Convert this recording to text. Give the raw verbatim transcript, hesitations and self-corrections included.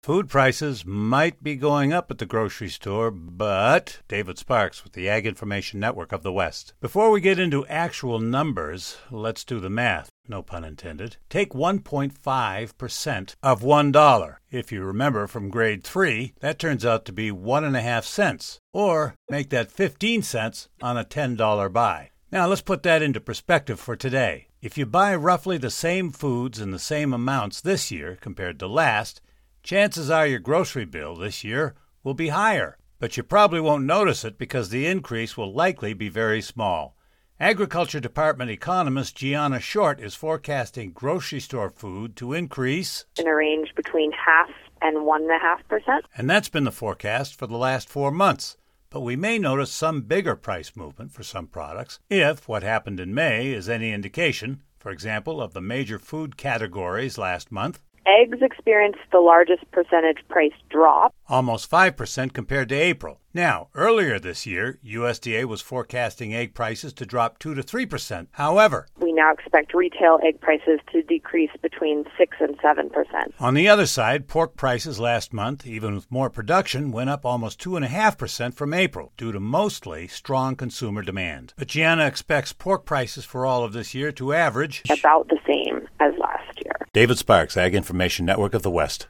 Food prices might be going up at the grocery store, but David Sparks with the Ag Information Network of the West. Before we get into actual numbers, let's do the math. No pun intended. Take one point five percent of one dollar. If you remember from grade three, that turns out to be one and a half cents. Or make that fifteen cents on a ten dollar buy. Now let's put that into perspective for today. If you buy roughly the same foods in the same amounts this year compared to last, chances are your grocery bill this year will be higher. But you probably won't notice it because the increase will likely be very small. Agriculture Department economist Gianna Short is forecasting grocery store food to increase in a range between half and one and a half percent. And that's been the forecast for the last four months. But we may notice some bigger price movement for some products if what happened in May is any indication, for example, of the major food categories last month. Eggs experienced the largest percentage price drop, almost five percent compared to April. Now, earlier this year, U S D A was forecasting egg prices to drop two to three percent. However, we now expect retail egg prices to decrease between six and seven percent. On the other side, pork prices last month, even with more production, went up almost two point five percent from April, due to mostly strong consumer demand. But Gianna expects pork prices for all of this year to average about the same as last year. David Sparks, Ag Information Network of the West.